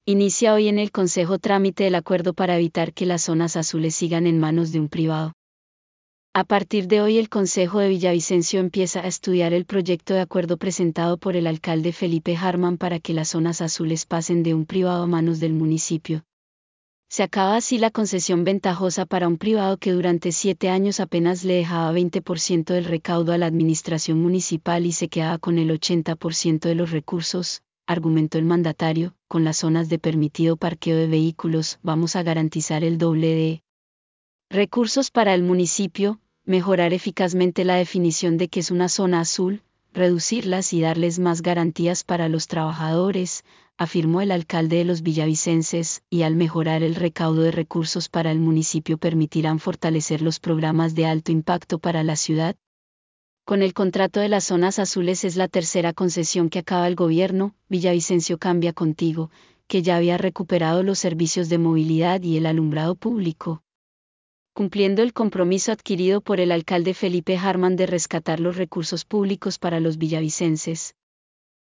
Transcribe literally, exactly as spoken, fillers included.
Inicia hoy en el Consejo trámite el acuerdo para evitar que las zonas azules sigan en manos de un privado. A partir de hoy el Consejo de Villavicencio empieza a estudiar el proyecto de acuerdo presentado por el alcalde Felipe Harman para que las zonas azules pasen de un privado a manos del municipio. Se acaba así la concesión ventajosa para un privado que durante siete años apenas le dejaba veinte por ciento del recaudo a la administración municipal y se quedaba con el ochenta por ciento de los recursos, argumentó el mandatario. Con las zonas de permitido parqueo de vehículos vamos a garantizar el doble de recursos para el municipio, mejorar eficazmente la definición de qué es una zona azul, reducirlas y darles más garantías para los trabajadores, afirmó el alcalde de los villavicenses, y al mejorar el recaudo de recursos para el municipio permitirán fortalecer los programas de alto impacto para la ciudad. Con el contrato de las zonas azules es la tercera concesión que acaba el gobierno. Villavicencio cambia contigo, que ya había recuperado los servicios de movilidad y el alumbrado público, cumpliendo el compromiso adquirido por el alcalde Felipe Harman de rescatar los recursos públicos para los villavicenses.